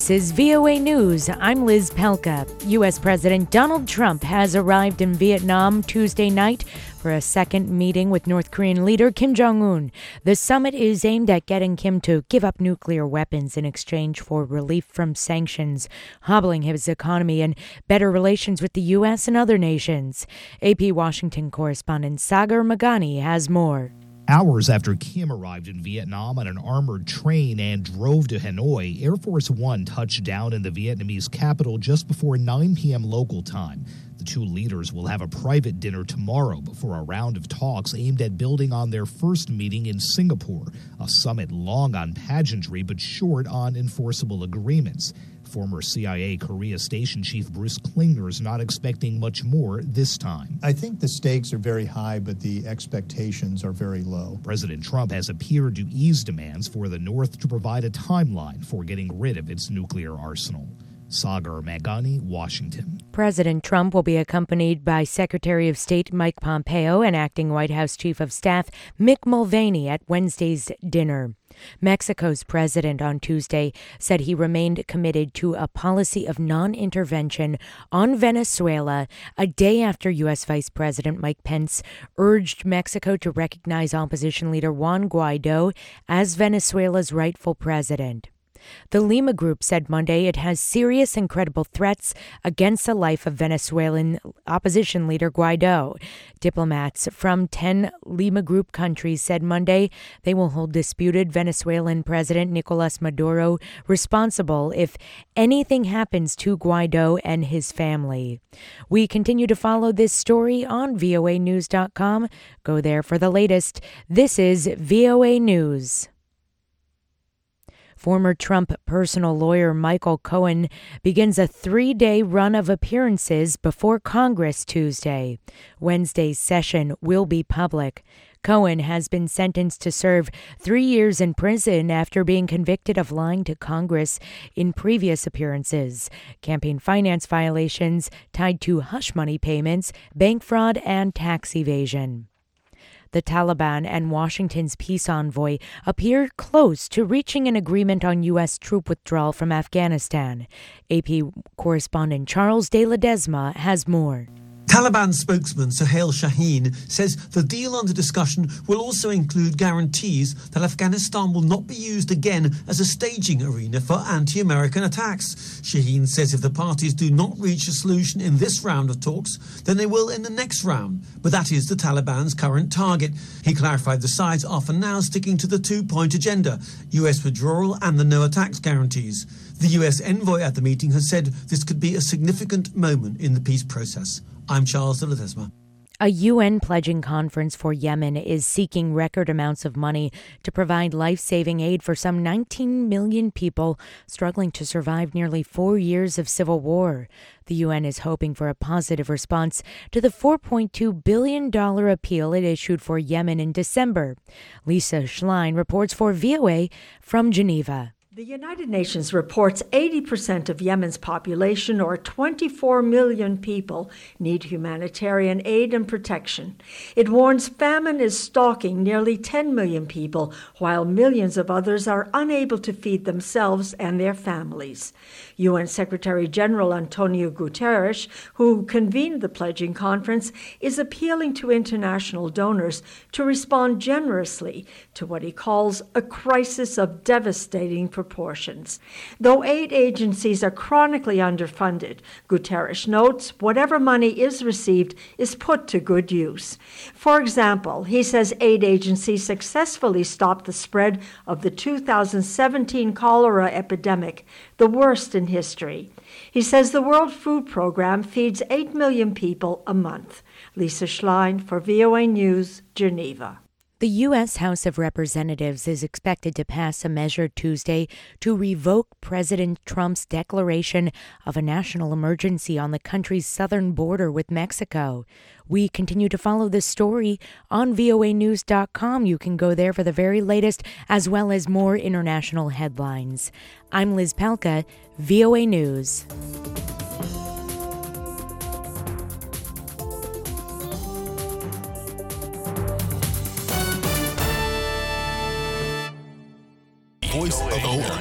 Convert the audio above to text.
This is VOA News. I'm Liz Pelka. U.S. President Donald Trump has arrived in Vietnam Tuesday night for a second meeting with North Korean leader Kim Jong-un. The summit is aimed at getting Kim to give up nuclear weapons in exchange for relief from sanctions, hobbling his economy, and better relations with the U.S. and other nations. AP Washington correspondent Sagar Meghani has more. Hours after Kim arrived in Vietnam on an armored train and drove to Hanoi, Air Force One touched down in the Vietnamese capital just before 9 p.m. local time. The two leaders will have a private dinner tomorrow before a round of talks aimed at building on their first meeting in Singapore, a summit long on pageantry but short on enforceable agreements. Former CIA Korea Station Chief Bruce Klingner is not expecting much more this time. I think the stakes are very high, but the expectations are very low. President Trump has appeared to ease demands for the North to provide a timeline for getting rid of its nuclear arsenal. Sagar Meghani, Washington. President Trump will be accompanied by Secretary of State Mike Pompeo and Acting White House Chief of Staff Mick Mulvaney at Wednesday's dinner. Mexico's president on Tuesday said he remained committed to a policy of non-intervention on Venezuela a day after U.S. Vice President Mike Pence urged Mexico to recognize opposition leader Juan Guaido as Venezuela's rightful president. The Lima Group said Monday it has serious and credible threats against the life of Venezuelan opposition leader Guaido. Diplomats from 10 Lima Group countries said Monday they will hold disputed Venezuelan President Nicolas Maduro responsible if anything happens to Guaido and his family. We continue to follow this story on voanews.com. Go there for the latest. This is VOA News. Former Trump personal lawyer Michael Cohen begins a 3-day run of appearances before Congress Tuesday. Wednesday's session will be public. Cohen has been sentenced to serve 3 years in prison after being convicted of lying to Congress in previous appearances, campaign finance violations tied to hush money payments, bank fraud, and tax evasion. The Taliban and Washington's peace envoy appear close to reaching an agreement on U.S. troop withdrawal from Afghanistan. AP correspondent Charles De Ledesma has more. Taliban spokesman Sohail Shaheen says the deal under discussion will also include guarantees that Afghanistan will not be used again as a staging arena for anti-American attacks. Shaheen says if the parties do not reach a solution in this round of talks, then they will in the next round. But that is the Taliban's current target. He clarified the sides are for now sticking to the two-point agenda, US withdrawal and the no attacks guarantees. The US envoy at the meeting has said this could be a significant moment in the peace process. I'm Charles De Ledesma. A UN pledging conference for Yemen is seeking record amounts of money to provide life-saving aid for some 19 million people struggling to survive nearly 4 years of civil war. The UN is hoping for a positive response to the $4.2 billion appeal it issued for Yemen in December. Lisa Schlein reports for VOA from Geneva. The United Nations reports 80% of Yemen's population, or 24 million people, need humanitarian aid and protection. It warns famine is stalking nearly 10 million people, while millions of others are unable to feed themselves and their families. UN Secretary General Antonio Guterres, who convened the pledging conference, is appealing to international donors to respond generously to what he calls a crisis of devastating proportions. Though aid agencies are chronically underfunded, Guterres notes whatever money is received is put to good use. For example, he says aid agencies successfully stopped the spread of the 2017 cholera epidemic, the worst in history. He says the World Food Program feeds 8 million people a month. Lisa Schlein for VOA News, Geneva. The U.S. House of Representatives is expected to pass a measure Tuesday to revoke President Trump's declaration of a national emergency on the country's southern border with Mexico. We continue to follow this story on voanews.com. You can go there for the very latest, as well as more international headlines. I'm Liz Pelka, VOA News. Voice of